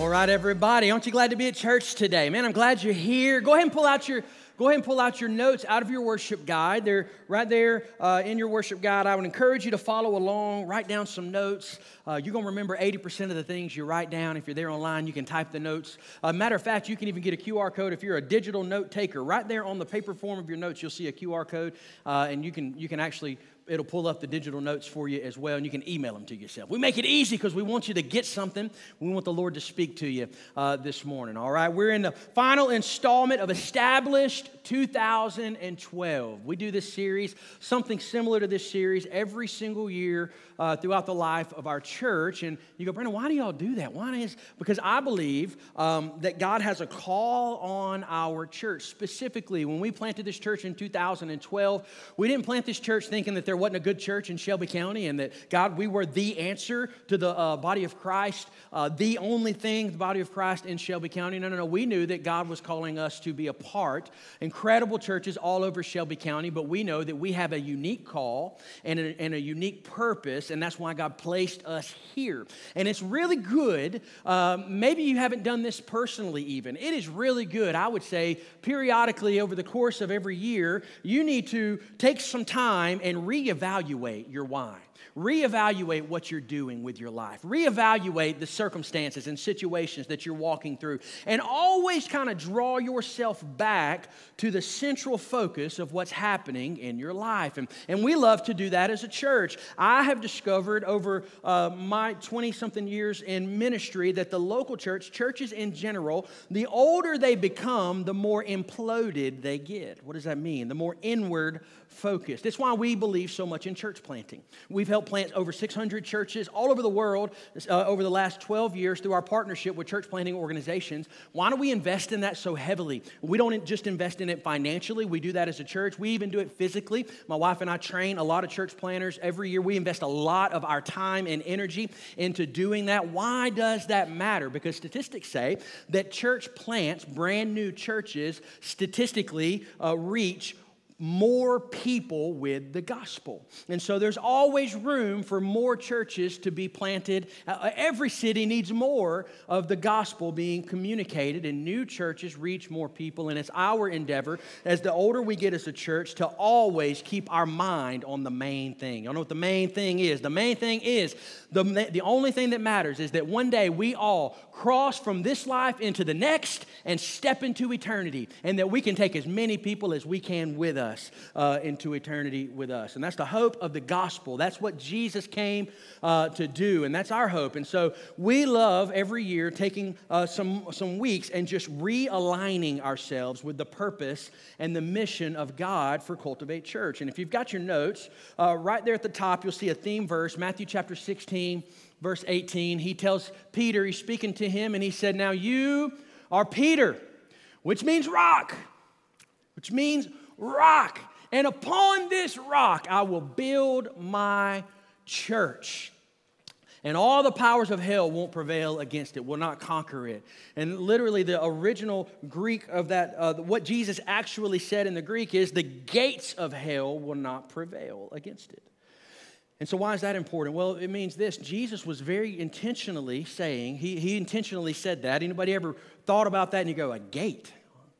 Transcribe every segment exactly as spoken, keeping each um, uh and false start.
right, everybody. Aren't you glad to be at church today? Man, I'm glad you're here. Go ahead and pull out your go ahead and pull out your notes out of your worship guide. They're right there uh, in your worship guide. I would encourage you to follow along. Write down some notes. Uh, you're going to remember eighty percent of the things you write down. If you're there online, you can type the notes. Uh, matter of fact, you can even get a Q R code if you're a digital note taker. Right there on the paper form of your notes, you'll see a Q R code, uh, and you can you can actually it'll pull up the digital notes for you as well, and you can email them to yourself. We make it easy because we want you to get something. We want the Lord to speak to you uh, this morning, all right? We're in the final installment of Established two thousand twelve. We do this series, something similar to this series, every single year uh, throughout the life of our church. And you go, Brandon, why do y'all do that? Why is because I believe um, that God has a call on our church. Specifically, when we planted this church in two thousand twelve, we didn't plant this church thinking that there wasn't a good church in Shelby County and that, God, we were the answer to the uh, body of Christ, uh, the only thing, the body of Christ in Shelby County. No, no, no. We knew that God was calling us to be a part, incredible churches all over Shelby County, but we know that we have a unique call and a, and a unique purpose, and that's why God placed us here. And it's really good. Uh, maybe you haven't done this personally even. It is really good, I would say, periodically over the course of every year, you need to take some time and reevaluate your why. Reevaluate what you're doing with your life. Reevaluate the circumstances and situations that you're walking through. And always kind of draw yourself back to the central focus of what's happening in your life. And, and we love to do that as a church. I have discovered over uh, my twenty-something years in ministry that the local church, churches in general, the older they become, the more imploded they get. What does that mean? The more inward focused. That's why we believe so much in church planting. We've helped plant over six hundred churches all over the world uh, over the last twelve years through our partnership with church planting organizations. Why do we invest in that so heavily? We don't just invest in it financially. We do that as a church. We even do it physically. My wife and I train a lot of church planters every year. We invest a lot of our time and energy into doing that. Why does that matter? Because statistics say that church plants, brand new churches, statistically uh, reach more people with the gospel. And so there's always room for more churches to be planted. Uh, every city needs more of the gospel being communicated, and new churches reach more people. And it's our endeavor, as the older we get as a church, to always keep our mind on the main thing. You know what the main thing is? The main thing is, the, the only thing that matters is that one day we all cross from this life into the next and step into eternity, and that we can take as many people as we can with us. Uh, into eternity with us. And that's the hope of the gospel. That's what Jesus came uh, to do, and that's our hope. And so we love every year taking uh, some, some weeks and just realigning ourselves with the purpose and the mission of God for Cultivate Church. And if you've got your notes, uh, right there at the top, you'll see a theme verse, Matthew chapter sixteen, verse eighteen. He tells Peter, he's speaking to him, and he said, "Now you are Peter," which means rock, which means rock. "And upon this rock I will build my church. And all the powers of hell won't prevail against it, will not conquer it." And literally the original Greek of that, uh, what Jesus actually said in the Greek is, the gates of hell will not prevail against it. And so why is that important? Well, it means this. Jesus was very intentionally saying, he, he intentionally said that. Anybody ever thought about that and you go, a gate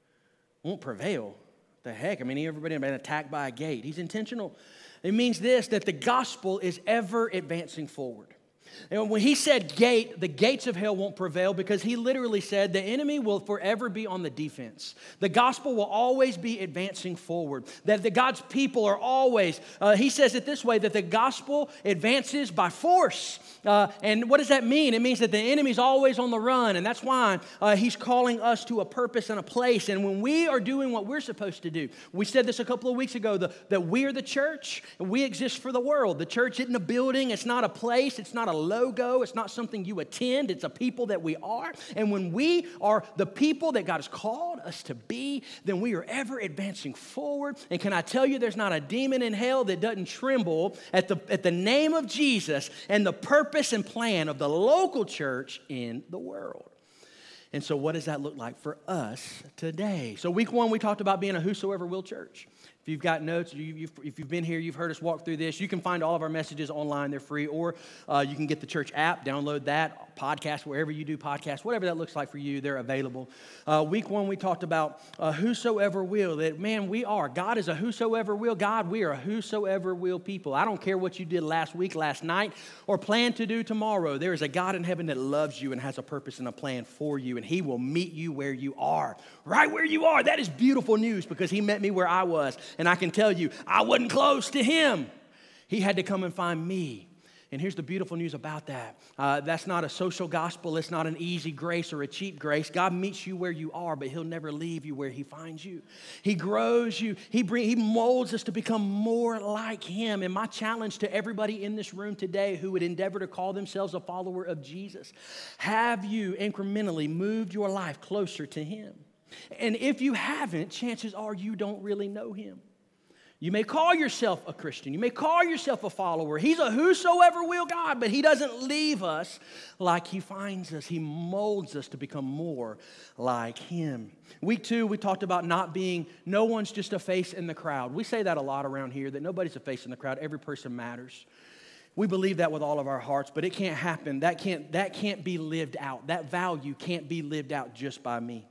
won't prevail? The heck? I mean, everybody been attacked by a gate. He's intentional. It means this, that the gospel is ever advancing forward. And when he said gate, the gates of hell won't prevail, because he literally said the enemy will forever be on the defense. The gospel will always be advancing forward. That the God's people are always, uh, he says it this way, that the gospel advances by force. Uh, and what does that mean? It means that the enemy's always on the run, and that's why uh, he's calling us to a purpose and a place. And when we are doing what we're supposed to do, we said this a couple of weeks ago, the, that we're the church, and we exist for the world. The church isn't a building, it's not a place, it's not a logo, it's not something you attend, it's a people that we are. And when we are the people that God has called us to be, then we are ever advancing forward. And can I tell you, there's not a demon in hell that doesn't tremble at the, at the name of Jesus and the purpose and plan of the local church in the world. And so what does that look like for us today? So week one, we talked about being a whosoever will church. If you've got notes, you, you've, if you've been here, you've heard us walk through this, you can find all of our messages online. They're free. Or uh, you can get the church app, download that, podcast, wherever you do podcasts, whatever that looks like for you, they're available. Uh, week one, we talked about uh, whosoever will. That, man, we are. God is a whosoever will God. We are a whosoever will people. I don't care what you did last week, last night, or plan to do tomorrow. There is a God in heaven that loves you and has a purpose and a plan for you, and he will meet you where you are, right where you are. That is beautiful news because he met me where I was. And I can tell you, I wasn't close to him. He had to come and find me. And here's the beautiful news about that. Uh, that's not a social gospel. It's not an easy grace or a cheap grace. God meets you where you are, but he'll never leave you where he finds you. He grows you. He, bring, he molds us to become more like him. And my challenge to everybody in this room today who would endeavor to call themselves a follower of Jesus, have you incrementally moved your life closer to him? And if you haven't, chances are you don't really know him. You may call yourself a Christian. You may call yourself a follower. He's a whosoever will God, but he doesn't leave us like he finds us. He molds us to become more like him. Week two, we talked about not being, no one's just a face in the crowd. We say that a lot around here, that nobody's a face in the crowd. Every person matters. We believe that with all of our hearts, but it can't happen. That can't, that can't be lived out. That value can't be lived out just by me,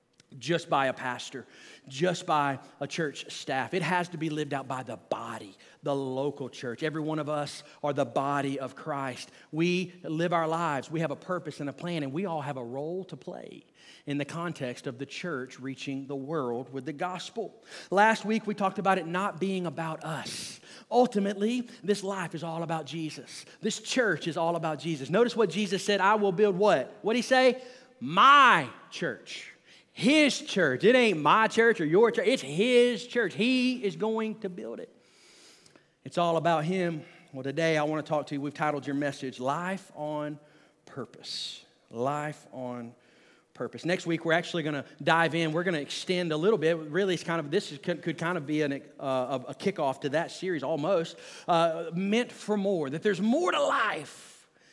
just by a pastor, just by a church staff. It has to be lived out by the body, the local church. Every one of us are the body of Christ. We live our lives. We have a purpose and a plan, and we all have a role to play in the context of the church reaching the world with the gospel. Last week, we talked about it not being about us. Ultimately, this life is all about Jesus. This church is all about Jesus. Notice what Jesus said, I will build what? What did he say? My church. His church. It ain't my church or your church. It's his church. He is going to build it. It's all about him. Well, today I want to talk to you. We've titled your message, Life on Purpose. Life on Purpose. Next week, we're actually going to dive in. We're going to extend a little bit. Really, it's kind of this is, could, could kind of be an, uh, a kickoff to that series almost. Uh, meant for more. That there's more to life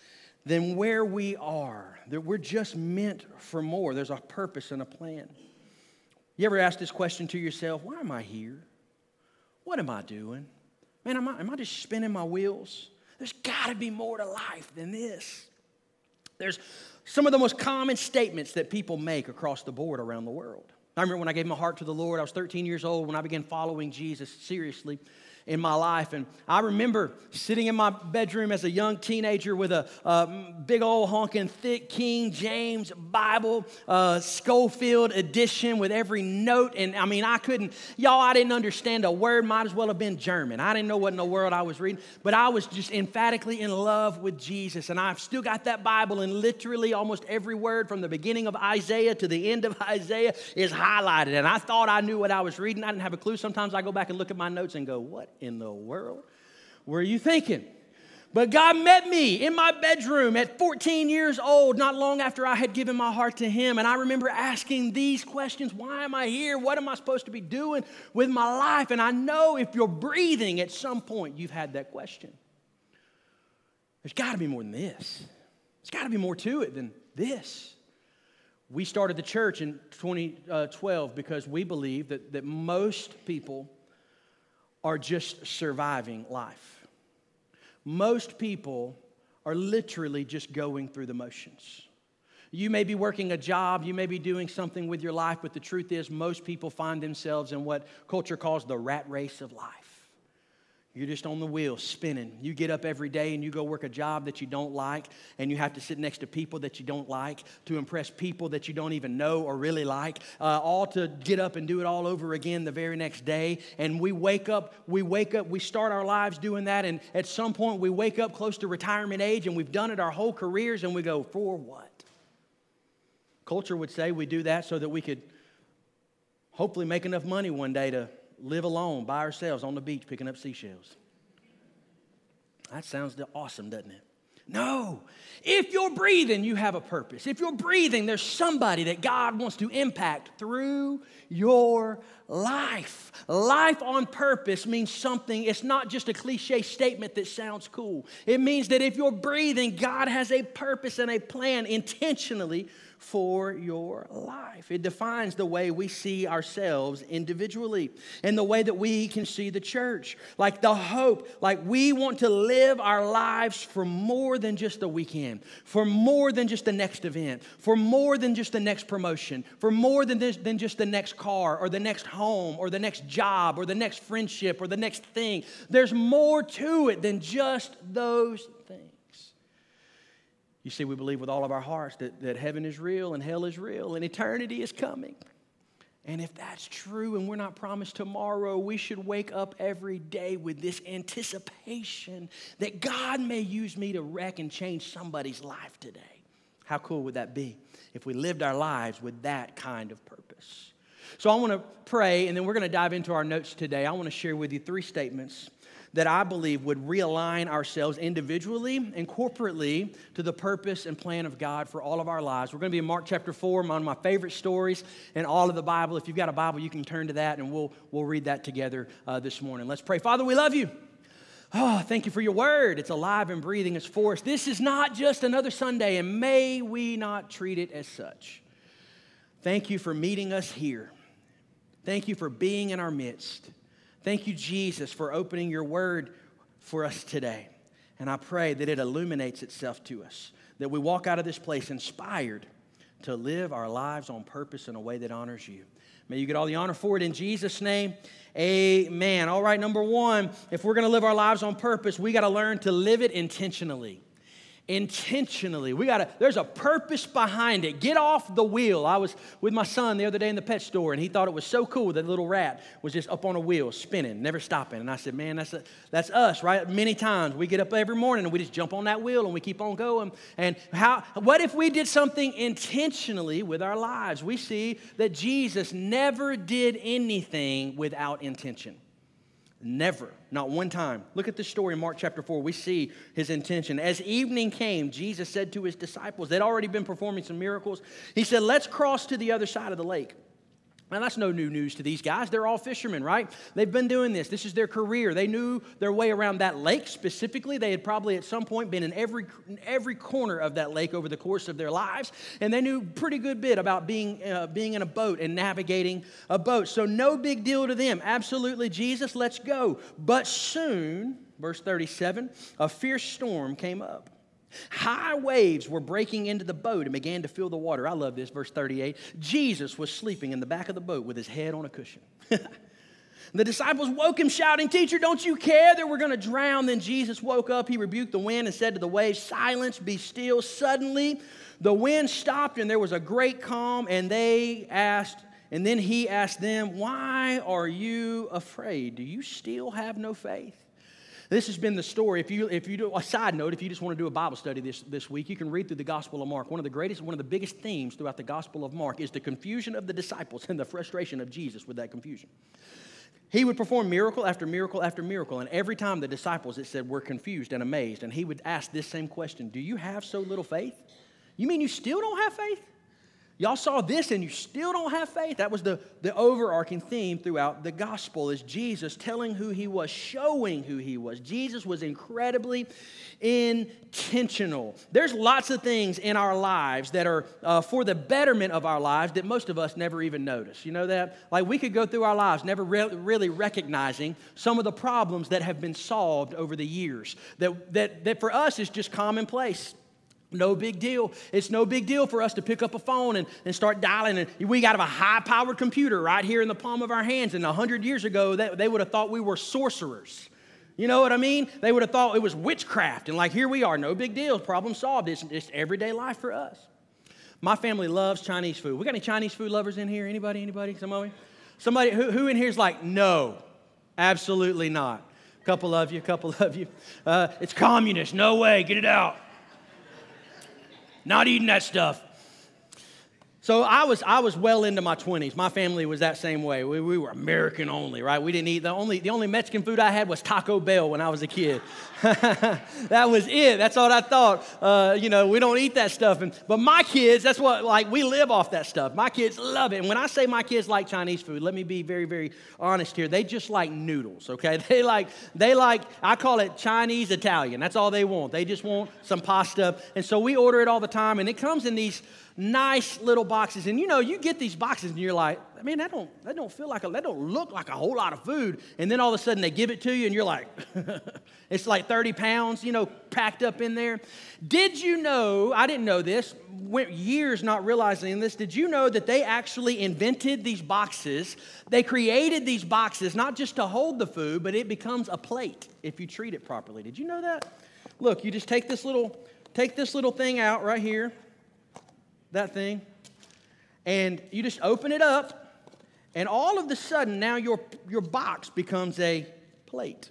than where we are. That we're just meant for more. There's a purpose and a plan. You ever ask this question to yourself, why am I here? What am I doing? Man, am I, am I just spinning my wheels? There's got to be more to life than this. There's some of the most common statements that people make across the board around the world. I remember when I gave my heart to the Lord, I was thirteen years old when I began following Jesus seriously in my life. And I remember sitting in my bedroom as a young teenager with a, a big old honking thick King James Bible, uh, Schofield edition with every note. And I mean, I couldn't, y'all, I didn't understand a word. Might as well have been German. I didn't know what in the world I was reading, but I was just emphatically in love with Jesus. And I've still got that Bible, and literally almost every word from the beginning of Isaiah to the end of Isaiah is highlighted. And I thought I knew what I was reading. I didn't have a clue. Sometimes I go back and look at my notes and go, what in the world were you thinking? But God met me in my bedroom at fourteen years old, not long after I had given my heart to him. And I remember asking these questions. Why am I here? What am I supposed to be doing with my life? And I know if you're breathing at some point, you've had that question. There's got to be more than this. There's got to be more to it than this. We started the church in twenty twelve because we believe that, that most people are just surviving life. Most people are literally just going through the motions. You may be working a job, you may be doing something with your life, but the truth is most people find themselves in what culture calls the rat race of life. You're just on the wheel, spinning. You get up every day and you go work a job that you don't like, and you have to sit next to people that you don't like to impress people that you don't even know or really like, uh, all to get up and do it all over again the very next day. And we wake up, we wake up, we start our lives doing that, and at some point we wake up close to retirement age, and we've done it our whole careers, and we go, for what? Culture would say we do that so that we could hopefully make enough money one day to live alone by ourselves on the beach picking up seashells. That sounds awesome, doesn't it? No. If you're breathing, you have a purpose. If you're breathing, there's somebody that God wants to impact through your life. Life on purpose means something. It's not just a cliche statement that sounds cool. It means that if you're breathing, God has a purpose and a plan intentionally for your life. It defines the way we see ourselves individually and the way that we can see the church. Like the hope, like we want to live our lives for more than just a weekend, for more than just the next event, for more than just the next promotion, for more than this, than just the next car or the next home or the next job or the next friendship or the next thing. There's more to it than just those things. You see, we believe with all of our hearts that, that heaven is real and hell is real and eternity is coming. And if that's true and we're not promised tomorrow, we should wake up every day with this anticipation that God may use me to wreck and change somebody's life today. How cool would that be if we lived our lives with that kind of purpose? So I want to pray, and then we're going to dive into our notes today. I want to share with you three statements that I believe would realign ourselves individually and corporately to the purpose and plan of God for all of our lives. We're going to be in Mark chapter four, one of my favorite stories in all of the Bible. If you've got a Bible, you can turn to that, and we'll, we'll read that together uh, this morning. Let's pray. Father, we love you. Oh, thank you for your word. It's alive and breathing. It's for us. This is not just another Sunday, and may we not treat it as such. Thank you for meeting us here. Thank you for being in our midst. Thank you, Jesus, for opening your word for us today. And I pray that it illuminates itself to us, that we walk out of this place inspired to live our lives on purpose in a way that honors you. May you get all the honor for it in Jesus' name. Amen. All right, number one, if we're going to live our lives on purpose, we got to learn to live it intentionally. Intentionally. We gotta, there's a purpose behind it. Get off the wheel. I was with my son the other day in the pet store, and he thought it was so cool that little rat was just up on a wheel, spinning, never stopping. And I said, man, that's a, that's us, right? Many times we get up every morning and we just jump on that wheel and we keep on going. And how? What if we did something intentionally with our lives? We see that Jesus never did anything without intention. Never, not one time. Look at this story in Mark chapter four. We see his intention. As evening came, Jesus said to his disciples, they'd already been performing some miracles. He said, let's cross to the other side of the lake. Now, that's no new news to these guys. They're all fishermen, right? They've been doing this. This is their career. They knew their way around that lake specifically. They had probably at some point been in every, in every corner of that lake over the course of their lives. And they knew pretty good bit about being, uh, being in a boat and navigating a boat. So no big deal to them. Absolutely, Jesus, let's go. But soon, verse thirty-seven, a fierce storm came up. High waves were breaking into the boat and began to fill the water. I love this, verse thirty-eight. Jesus was sleeping in the back of the boat with his head on a cushion. The disciples woke him shouting, teacher, don't you care that we're going to drown? Then Jesus woke up. He rebuked the wind and said to the waves, silence, be still. Suddenly, the wind stopped and there was a great calm. And they asked, and then he asked them, why are you afraid? Do you still have no faith? This has been the story. If you, if you do a side note, if you just want to do a Bible study this, this week, you can read through the Gospel of Mark. One of the greatest, one of the biggest themes throughout the Gospel of Mark is the confusion of the disciples and the frustration of Jesus with that confusion. He would perform miracle after miracle after miracle, and every time the disciples, it said, were confused and amazed, and he would ask this same question, do you have so little faith? You mean you still don't have faith? Y'all saw this and you still don't have faith? That was the, the overarching theme throughout the gospel, is Jesus telling who he was, showing who he was. Jesus was incredibly intentional. There's lots of things in our lives that are uh, for the betterment of our lives that most of us never even notice. You know that? Like we could go through our lives never re- really recognizing some of the problems that have been solved over the years that, that, that for us is just commonplace. No big deal. It's no big deal for us to pick up a phone and, and start dialing. And we got a high-powered computer right here in the palm of our hands. And a hundred years ago, they, they would have thought we were sorcerers. You know what I mean? They would have thought it was witchcraft. And like, here we are, no big deal. Problem solved. It's, it's everyday life for us. My family loves Chinese food. We got any Chinese food lovers in here? Anybody? Anybody? Somebody? Somebody who, who in here is like, no, absolutely not. A couple of you, a couple of you. Uh, it's communist. No way. Get it out. Not eating that stuff. So I was I was well into my twenties. My family was that same way. We, we were American only, right? We didn't eat, the only, the only Mexican food I had was Taco Bell when I was a kid. That was it. That's all I thought. Uh, you know, we don't eat that stuff. And, but my kids, that's what, like, we live off that stuff. My kids love it. And when I say my kids like Chinese food, let me be very, very honest here. They just like noodles, okay? They like, they like, I call it Chinese Italian. That's all they want. They just want some pasta. And so we order it all the time. And it comes in these nice little boxes. And you know, you get these boxes and you're like, man, that don't, that don't feel like, a, that don't look like a whole lot of food. And then all of a sudden they give it to you and you're like, it's like thirty pounds, you know, packed up in there. Did you know, I didn't know this, went years not realizing this, did you know that they actually invented these boxes? They created these boxes not just to hold the food, but it becomes a plate if you treat it properly. Did you know that? Look, you just take this little, take this little thing out right here, that thing, and you just open it up, and all of a sudden now your, your box becomes a plate.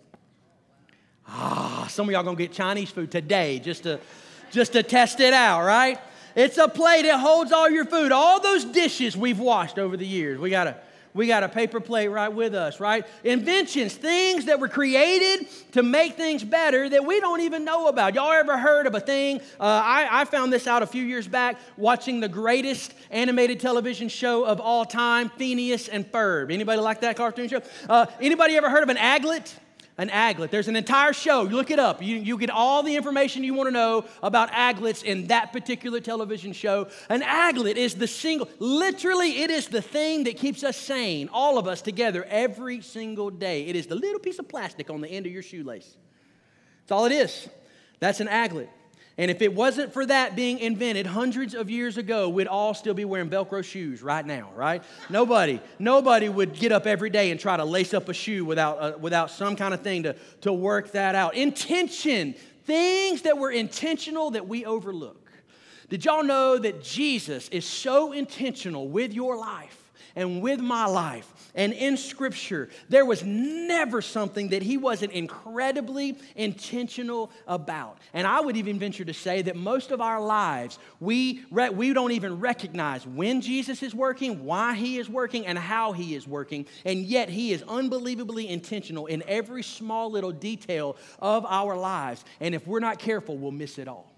Ah, some of y'all gonna get Chinese food today just to, just to test it out, right? It's a plate, it holds all your food, all those dishes we've washed over the years. We got a, we got a paper plate right with us, right? Inventions, things that were created to make things better that we don't even know about. Y'all ever heard of a thing? Uh, I, I found this out a few years back watching the greatest animated television show of all time, Phineas and Ferb. Anybody like that cartoon show? Uh, anybody ever heard of an aglet? An aglet. There's an entire show. You look it up. You, you get all the information you want to know about aglets in that particular television show. An aglet is the single, literally, it is the thing that keeps us sane, all of us together, every single day. It is the little piece of plastic on the end of your shoelace. That's all it is. That's an aglet. And if it wasn't for that being invented hundreds of years ago, we'd all still be wearing Velcro shoes right now, right? Nobody, nobody would get up every day and try to lace up a shoe without, uh, without some kind of thing to, to work that out. Intention, things that were intentional that we overlook. Did y'all know that Jesus is so intentional with your life and with my life? And in Scripture, there was never something that he wasn't incredibly intentional about. And I would even venture to say that most of our lives, we, re- we don't even recognize when Jesus is working, why he is working, and how he is working. And yet he is unbelievably intentional in every small little detail of our lives. And if we're not careful, we'll miss it all.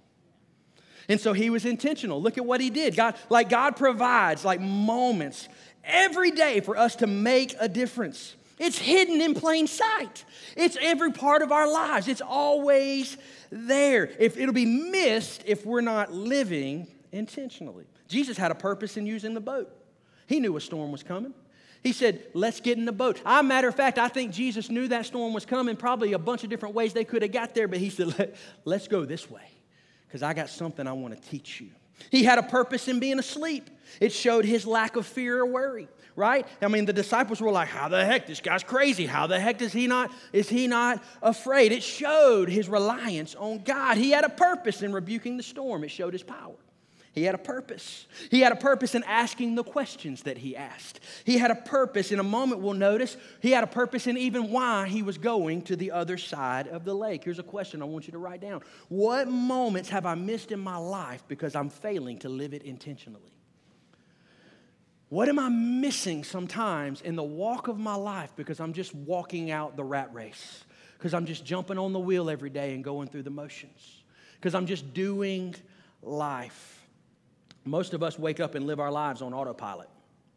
And so he was intentional. Look at what he did. God, like God provides like moments every day for us to make a difference. It's hidden in plain sight. It's every part of our lives. It's always there. If it'll be missed if we're not living intentionally. Jesus had a purpose in using the boat. He knew a storm was coming. He said, let's get in the boat. As a matter of fact, I think Jesus knew that storm was coming, probably a bunch of different ways they could have got there, but he said, Let, let's go this way because I got something I want to teach you. He had a purpose in being asleep. It showed his lack of fear or worry, right? I mean, the disciples were like, how the heck? This guy's crazy. How the heck is he not, is he not afraid? It showed his reliance on God. He had a purpose in rebuking the storm. It showed his power. He had a purpose. He had a purpose in asking the questions that he asked. He had a purpose. In a moment, we'll notice, he had a purpose in even why he was going to the other side of the lake. Here's a question I want you to write down. What moments have I missed in my life because I'm failing to live it intentionally? What am I missing sometimes in the walk of my life because I'm just walking out the rat race? Because I'm just jumping on the wheel every day and going through the motions? Because I'm just doing life? Most of us wake up and live our lives on autopilot.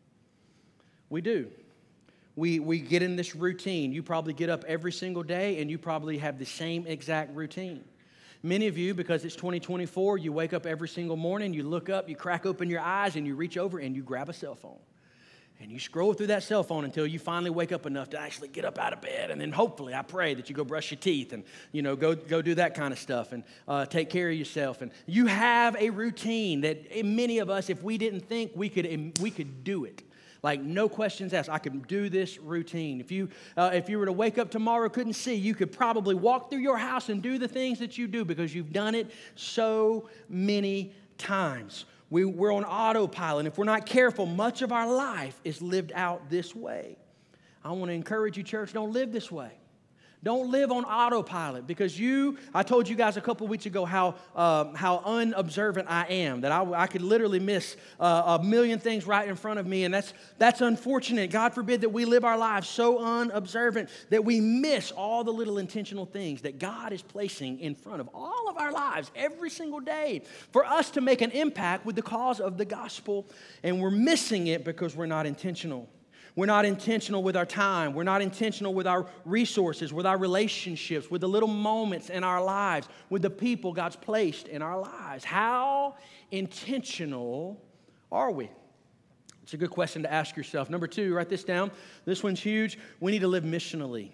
We do. We, we get in this routine. You probably get up every single day and you probably have the same exact routine. Many of you, because it's twenty twenty-four, you wake up every single morning, you look up, you crack open your eyes, and you reach over and you grab a cell phone. And you scroll through that cell phone until you finally wake up enough to actually get up out of bed. And then hopefully, I pray that you go brush your teeth and, you know, go, go do that kind of stuff and uh, take care of yourself. And you have a routine that many of us, if we didn't think, we could, we could do it. Like, no questions asked. I could do this routine. If you, uh, if you were to wake up tomorrow, couldn't see, you could probably walk through your house and do the things that you do because you've done it so many times. We, we're on autopilot. And if we're not careful, much of our life is lived out this way. I want to encourage you, church, don't live this way. Don't live on autopilot because you, I told you guys a couple weeks ago how uh, how unobservant I am, that I, I could literally miss uh, a million things right in front of me, and that's that's unfortunate. God forbid that we live our lives so unobservant that we miss all the little intentional things that God is placing in front of all of our lives every single day for us to make an impact with the cause of the gospel, and we're missing it because we're not intentional. We're not intentional with our time. We're not intentional with our resources, with our relationships, with the little moments in our lives, with the people God's placed in our lives. How intentional are we? It's a good question to ask yourself. Number two, write this down. This one's huge. We need to live missionally.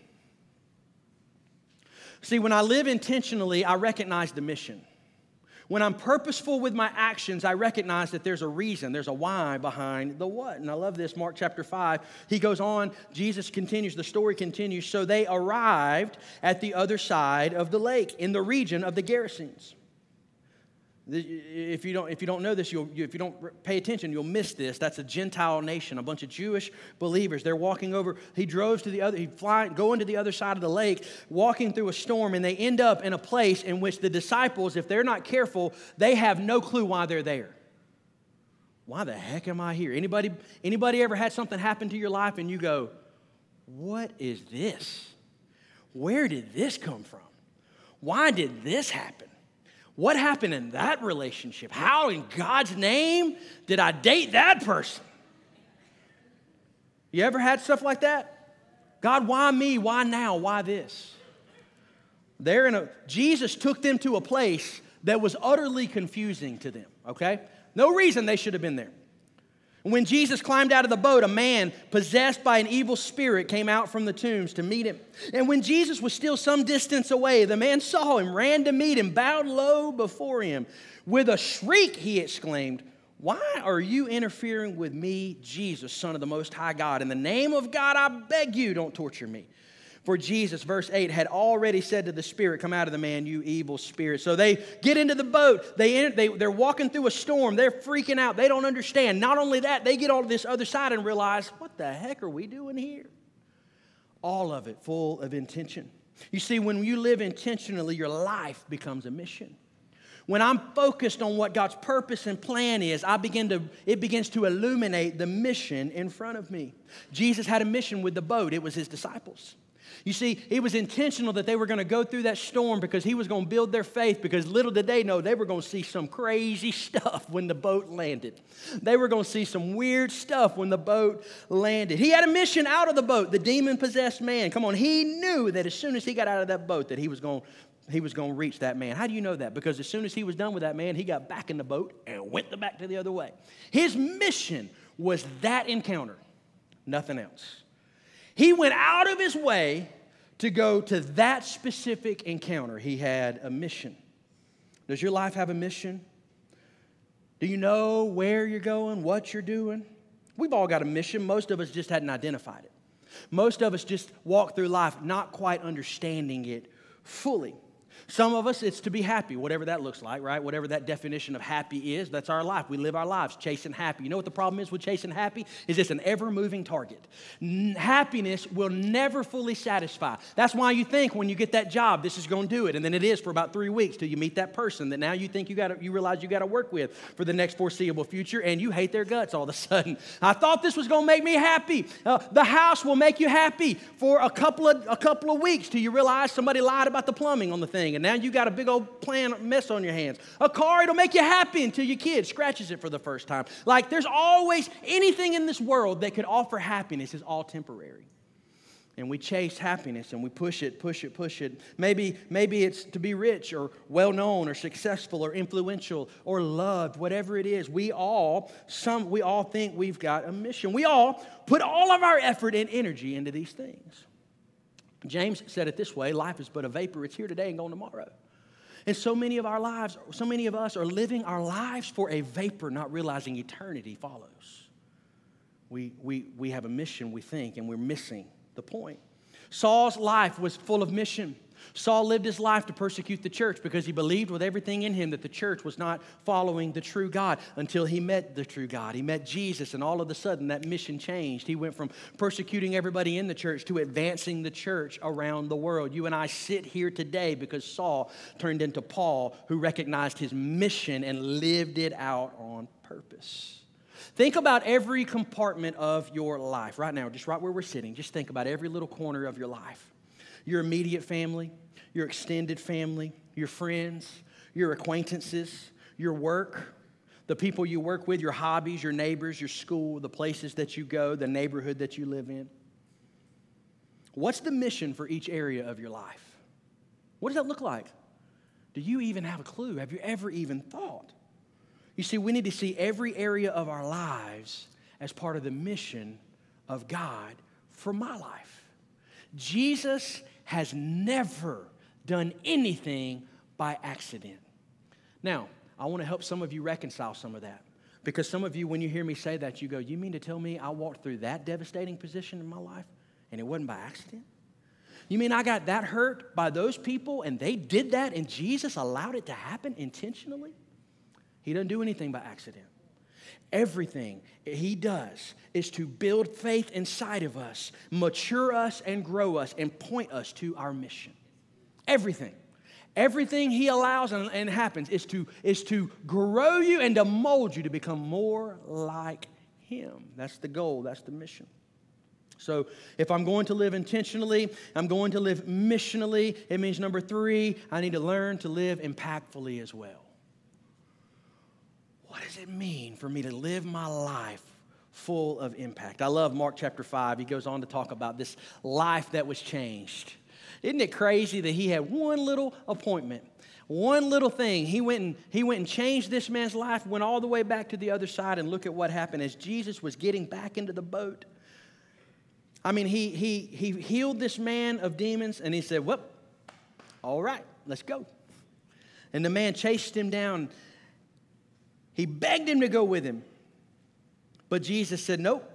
See, when I live intentionally, I recognize the mission. When I'm purposeful with my actions, I recognize that there's a reason, there's a why behind the what. And I love this, Mark chapter five. He goes on, Jesus continues, the story continues. So they arrived at the other side of the lake in the region of the Gerasenes. If you don't, if you don't know this, you'll, if you don't pay attention, you'll miss this. That's a Gentile nation, a bunch of Jewish believers. They're walking over. He drove to the other, he fly, going to the other side of the lake, walking through a storm, and they end up in a place in which the disciples, if they're not careful, they have no clue why they're there. Why the heck am I here? Anybody, anybody ever had something happen to your life and you go, what is this? Where did this come from? Why did this happen? What happened in that relationship? How in God's name did I date that person? You ever had stuff like that? God, why me? Why now? Why this? They're in a, Jesus took them to a place that was utterly confusing to them, okay? No reason they should have been there. When Jesus climbed out of the boat, a man possessed by an evil spirit came out from the tombs to meet him. And when Jesus was still some distance away, the man saw him, ran to meet him, bowed low before him. With a shriek, he exclaimed, "Why are you interfering with me, Jesus, Son of the Most High God? In the name of God, I beg you, don't torture me." For Jesus, verse eight, had already said to the spirit, "Come out of the man, you evil spirit." So they get into the boat. They, enter, they, they're walking through a storm. They're freaking out. They don't understand. Not only that, they get on this other side and realize, what the heck are we doing here? All of it full of intention. You see, when you live intentionally, your life becomes a mission. When I'm focused on what God's purpose and plan is, I begin to, it begins to illuminate the mission in front of me. Jesus had a mission with the boat. It was his disciples. You see, it was intentional that they were going to go through that storm because he was going to build their faith, because little did they know they were going to see some crazy stuff when the boat landed. They were going to see some weird stuff when the boat landed. He had a mission out of the boat, the demon-possessed man. Come on, he knew that as soon as he got out of that boat that he was going, he was going to reach that man. How do you know that? Because as soon as he was done with that man, he got back in the boat and went the back to the other way. His mission was that encounter, nothing else. He went out of his way to go to that specific encounter. He had a mission. Does your life have a mission? Do you know where you're going, what you're doing? We've all got a mission. Most of us just hadn't identified it. Most of us just walk through life not quite understanding it fully. Some of us, it's to be happy, whatever that looks like, right? Whatever that definition of happy is, that's our life. We live our lives chasing happy. You know what the problem is with chasing happy? Is it's an ever-moving target. N- happiness will never fully satisfy. That's why you think when you get that job, this is going to do it. And then it is for about three weeks till you meet that person that now you think you got you realize you got to work with for the next foreseeable future, and you hate their guts all of a sudden. I thought this was going to make me happy. Uh, the house will make you happy for a couple of a couple of weeks till you realize somebody lied about the plumbing on the thing. And now you got a big old plan mess on your hands. A car, it'll make you happy until your kid scratches it for the first time. Like there's always anything in this world that could offer happiness is all temporary. And we chase happiness and we push it, push it, push it. Maybe, maybe it's to be rich or well-known or successful or influential or loved, whatever it is. We all, some, we all think we've got a mission. We all put all of our effort and energy into these things. James said it this way: life is but a vapor. It's here today and gone tomorrow. And so many of our lives, so many of us are living our lives for a vapor, not realizing eternity follows. We, we, we have a mission, we think, and we're missing the point. Saul's life was full of mission. Saul lived his life to persecute the church because he believed with everything in him that the church was not following the true God until he met the true God. He met Jesus, and all of a sudden that mission changed. He went from persecuting everybody in the church to advancing the church around the world. You and I sit here today because Saul turned into Paul, who recognized his mission and lived it out on purpose. Think about every compartment of your life right now, just right where we're sitting. Just think about every little corner of your life. Your immediate family, your extended family, your friends, your acquaintances, your work, The people you work with, your hobbies, your neighbors, your school, the places that you go, the neighborhood that you live in. What's the mission for each area of your life? What does that look like? Do you even have a clue? Have you ever even thought? You see, we need to see every area of our lives as part of the mission of God for my life. Jesus has never done anything by accident. Now, I want to help some of you reconcile some of that. Because some of you, when you hear me say that, you go, you mean to tell me I walked through that devastating position in my life and it wasn't by accident? You mean I got that hurt by those people and they did that and Jesus allowed it to happen intentionally? He doesn't do anything by accident. Everything he does is to build faith inside of us, mature us and grow us, and point us to our mission. Everything. Everything he allows and, and happens is to, is to grow you and to mold you to become more like him. That's the goal. That's the mission. So if I'm going to live intentionally, I'm going to live missionally, it means number three, I need to learn to live impactfully as well. What does it mean for me to live my life full of impact? I love Mark chapter five. He goes on to talk about this life that was changed. Isn't it crazy that he had one little appointment, one little thing? He went and he went and changed this man's life, went all the way back to the other side, and look at what happened as Jesus was getting back into the boat. I mean, he he he healed this man of demons, and he said, well, all right, let's go. And the man chased him down. He begged him to go with him. But Jesus said, nope,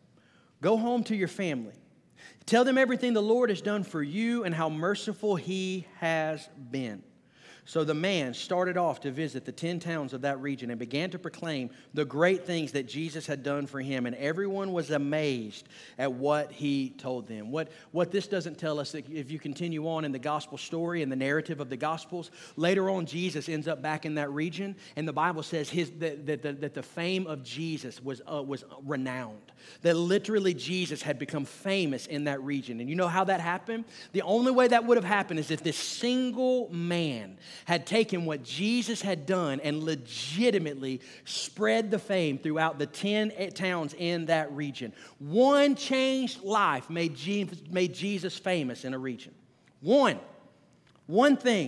go home to your family. Tell them everything the Lord has done for you and how merciful he has been. So the man started off to visit the ten towns of that region and began to proclaim the great things that Jesus had done for him. And everyone was amazed at what he told them. What, what this doesn't tell us, that if you continue on in the gospel story and the narrative of the gospels, later on Jesus ends up back in that region. And the Bible says his, that, that, that, that the fame of Jesus was, uh, was renowned. That literally Jesus had become famous in that region. And you know how that happened? The only way that would have happened is if this single man had taken what Jesus had done and legitimately spread the fame throughout the ten towns in that region. One changed life made Jesus, made Jesus famous in a region. One. One thing.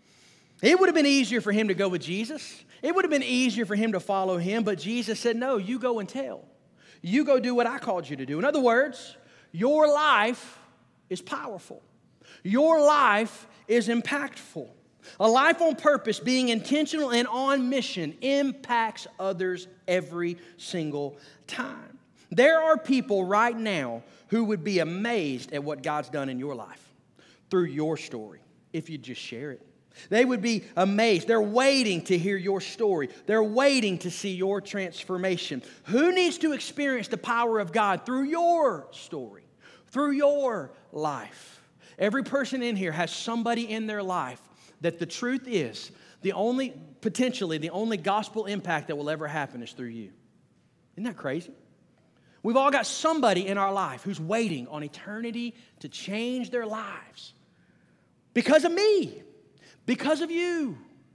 It would have been easier for him to go with Jesus. It would have been easier for him to follow him, but Jesus said, no, you go and tell. You go do what I called you to do. In other words, your life is powerful. Your life is impactful. A life on purpose, being intentional and on mission, impacts others every single time. There are people right now who would be amazed at what God's done in your life through your story, if you just share it. They would be amazed. They're waiting to hear your story. They're waiting to see your transformation. Who needs to experience the power of God through your story, through your life? Every person in here has somebody in their life that the truth is, the only, potentially, the only gospel impact that will ever happen is through you. Isn't that crazy? We've all got somebody in our life who's waiting on eternity to change their lives because of me, because of you.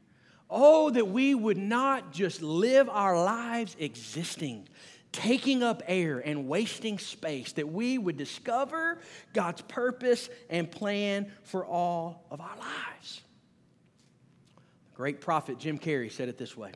Oh, that we would not just live our lives existing, taking up air and wasting space, that we would discover God's purpose and plan for all of our lives. The great prophet Jim Carrey said it this way: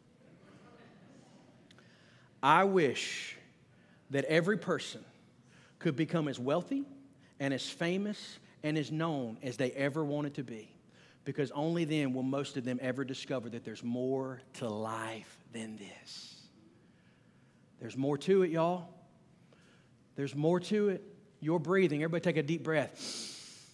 I wish that every person could become as wealthy and as famous and as known as they ever wanted to be, because only then will most of them ever discover that there's more to life than this. There's more to it, y'all. There's more to it. You're breathing. Everybody take a deep breath.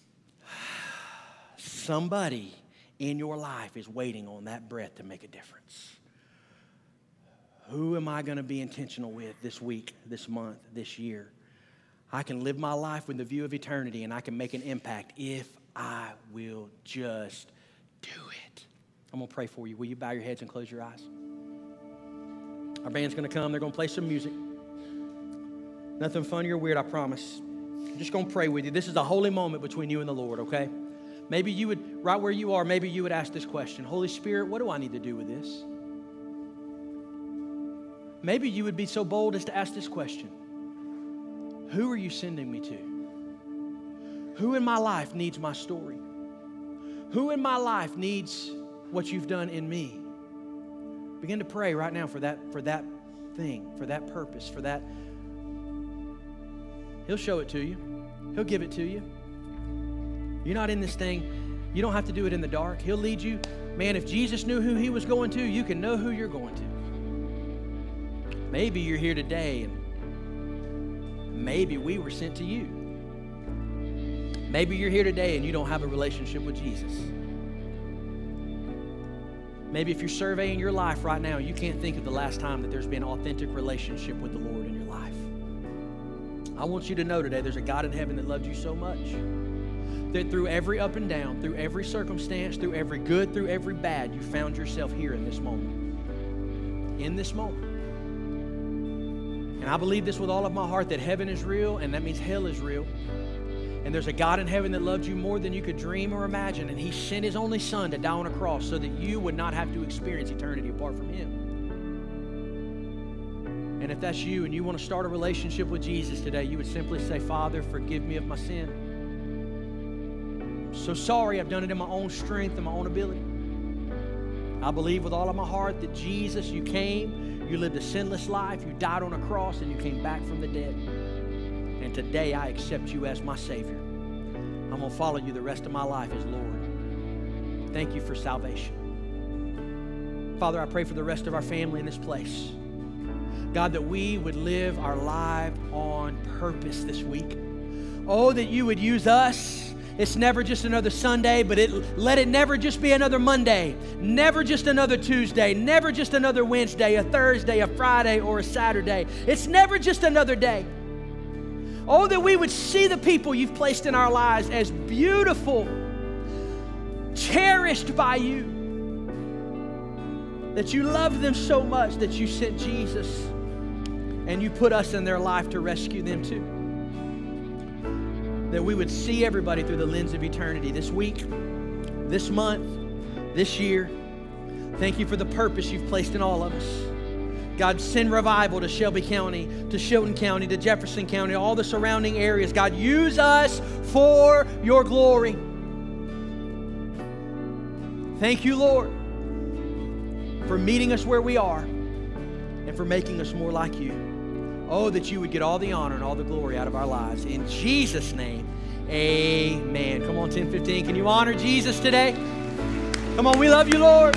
Somebody in your life is waiting on that breath to make a difference. Who am I going to be intentional with this week, this month, this year? I can live my life with the view of eternity, and I can make an impact if I will just do it. I'm going to pray for you. Will you bow your heads and close your eyes? Our band's going to come. They're going to play some music. Nothing funny or weird, I promise. I'm just going to pray with you. This is a holy moment between you and the Lord, okay? Maybe you would, right where you are, maybe you would ask this question: Holy Spirit, what do I need to do with this? maybe you would be so bold as to ask this question. Who are you sending me to? Who in my life needs my story? Who in my life needs what you've done in me? Begin to pray right now for that, for that thing, for that purpose, for that. He'll show it to you. He'll give it to you. You're not in this thing. You don't have to do it in the dark. He'll lead you. Man, if Jesus knew who he was going to, you can know who you're going to. Maybe you're here today and maybe we were sent to you. Maybe you're here today and you don't have a relationship with Jesus. Maybe if you're surveying your life right now, you can't think of the last time that there's been an authentic relationship with the Lord in your life. I want you to know today there's a God in heaven that loved you so much that through every up and down, through every circumstance, through every good, through every bad, you found yourself here in this moment. In this moment. And I believe this with all of my heart, that heaven is real, and that means hell is real. And there's a God in heaven that loved you more than you could dream or imagine, and he sent his only son to die on a cross so that you would not have to experience eternity apart from him. And if that's you and you want to start a relationship with Jesus today, you would simply say, Father, forgive me of my sin. I'm so sorry I've done it in my own strength and my own ability. I believe with all of my heart that Jesus, you came, you lived a sinless life, you died on a cross, and you came back from the dead. And today I accept you as my Savior. I'm going to follow you the rest of my life as Lord. Thank you for salvation. Father, I pray for the rest of our family in this place. God, that we would live our life on purpose this week. Oh, that you would use us. It's never just another Sunday, but it, let it never just be another Monday, never just another Tuesday, never just another Wednesday, a Thursday, a Friday, or a Saturday. It's never just another day. Oh, that we would see the people you've placed in our lives as beautiful, cherished by you, that you love them so much that you sent Jesus and you put us in their life to rescue them too. That we would see everybody through the lens of eternity this week, this month, this year. Thank you for the purpose you've placed in all of us. God, send revival to Shelby County, to Chilton County, to Jefferson County, all the surrounding areas. God, use us for your glory. Thank you, Lord, for meeting us where we are and for making us more like you. Oh, that you would get all the honor and all the glory out of our lives. In Jesus' name, amen. Come on, ten fifteen. Can you honor Jesus today? Come on, we love you, Lord.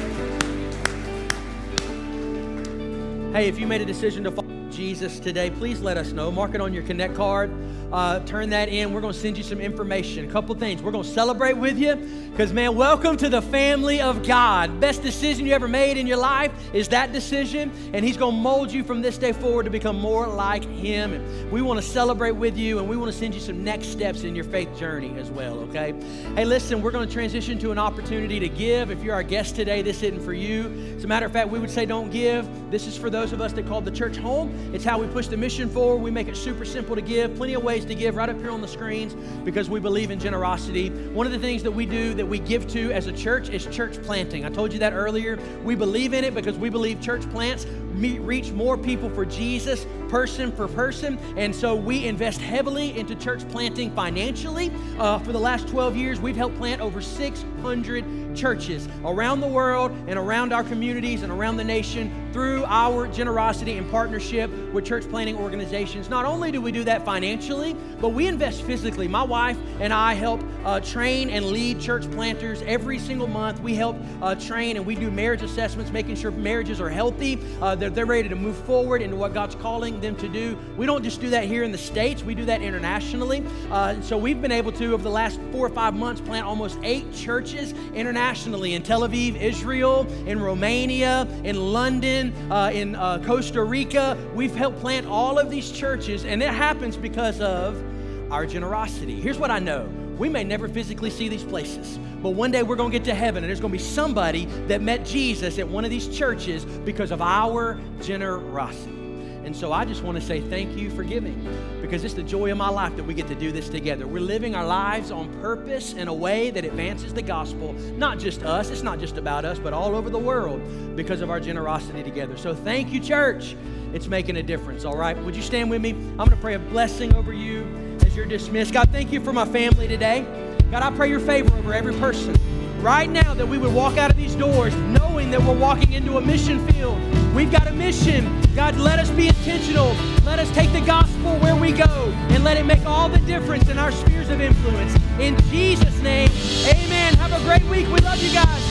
Hey, if you made a decision to follow Jesus today, please let us know. Mark it on your Connect card. Uh, turn that in. We're going to send you some information. A couple things. We're going to celebrate with you because, man, welcome to the family of God. Best decision you ever made in your life is that decision, and he's going to mold you from this day forward to become more like him. And we want to celebrate with you, and we want to send you some next steps in your faith journey as well, okay? Hey, listen, we're going to transition to an opportunity to give. If you're our guest today, this isn't for you. As a matter of fact, we would say don't give. This is for those of us that call the church home. It's how we push the mission forward. We make it super simple to give. Plenty of ways to give right up here on the screens because we believe in generosity. One of the things that we do that we give to as a church is church planting. I told you that earlier. We believe in it because we believe church plants reach more people for Jesus, person for person. And so we invest heavily into church planting financially. Uh, for the last twelve years, we've helped plant over six hundred churches around the world and around our communities and around the nation through our generosity and partnership with church planting organizations. Not only do we do that financially, but we invest physically. My wife and I help uh, train and lead church planters every single month. We help uh, train and we do marriage assessments, making sure marriages are healthy, uh, that they're ready to move forward into what God's calling them to do. We don't just do that here in the States, we do that internationally. Uh, so we've been able to, over the last four or five months, plant almost eight churches internationally in Tel Aviv, Israel, in Romania, in London, uh, in uh, Costa Rica. We've helped plant all of these churches, and it happens because of our generosity. Here's what I know. We may never physically see these places, but one day we're going to get to heaven and there's going to be somebody that met Jesus at one of these churches because of our generosity. And so I just want to say thank you for giving, because it's the joy of my life that we get to do this together. We're living our lives on purpose in a way that advances the gospel, not just us, it's not just about us, but all over the world because of our generosity together. So thank you, church. It's making a difference, all right? Would you stand with me? I'm going to pray a blessing over you as you're dismissed. God, thank you for my family today. God, I pray your favor over every person right now, that we would walk out of these doors knowing that we're walking into a mission field. We've got a mission. God, let us be intentional. Let us take the gospel where we go and let it make all the difference in our spheres of influence. In Jesus' name, amen. Have a great week. We love you guys.